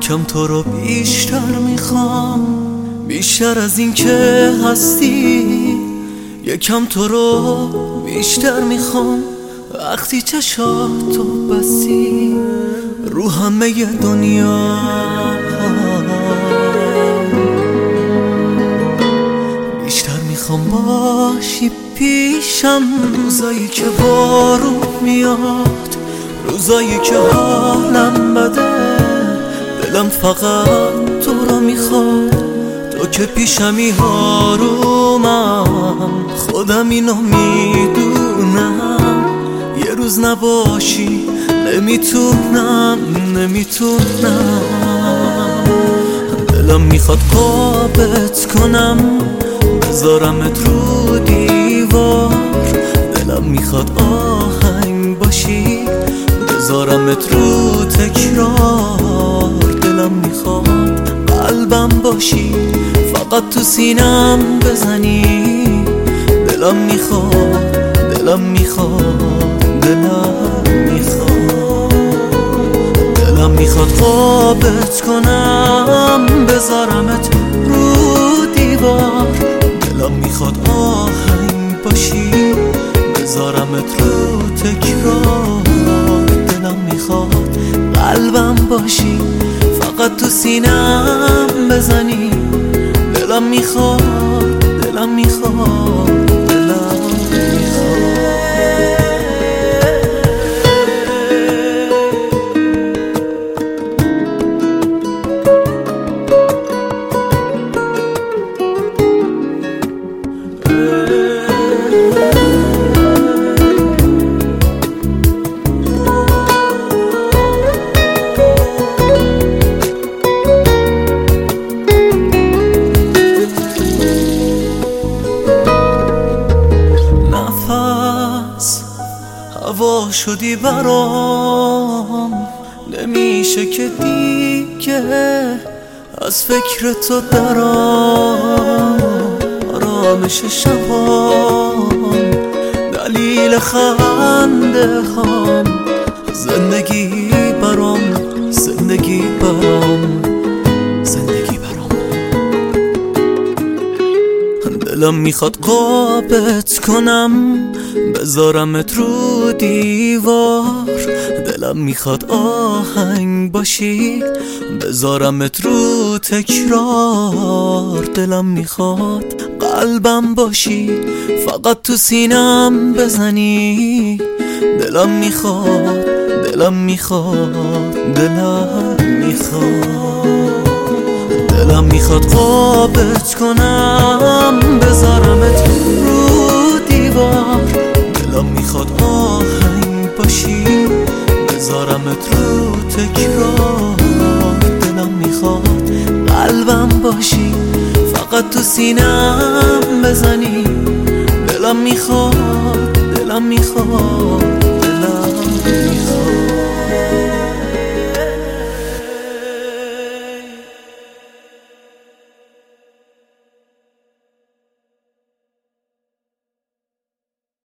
یکم تو رو بیشتر میخوام، بیشتر از این که هستی. یکم تو رو بیشتر میخوام، وقتی چشاتو بستی رو همه دنیا. بیشتر میخوام باشی پیشم، روزایی که بارون میاد، روزایی که حالم بده، دلم فقط تو رو میخواد. تو که پیشمی آرومم، خودم اینو میدونم. یه روز نباشی نمیتونم. دلم میخواد قابت کنم، بذارمت رو دیوار. دلم میخواد آهنگ باشی، بذارمت رو تکرار. دلم میخواد قلبم باشی، فقط تو سینم بزنی. دلم میخواد دلم میخواد قابت کنم، بذارمت رو دیوار. دلم میخواد آهنگ باشی، بذارمت رو تکرار. دلم میخواد قلبم باشی، فقط تو سینم بزنی. دلم میخواد هوا شدی برام، نمیشه که دیگه از فکر تو درام. آرامش شبام، دلیل خنده هام، زندگی برام. دلم میخواد قابت کنم، بذارمت رو دیوار. دلم میخواد آهنگ باشی، بذارمت رو تکرار. دلم میخواد قلبم باشی، فقط تو سینم بزنی. دلم میخواد قابت کنم، بذارمت رو دیوار. دلم میخواد آهنگ باشی، بذارمت رو تکرار. دلم میخواد قلبم باشی، فقط تو سینم بزنی. دلم میخواد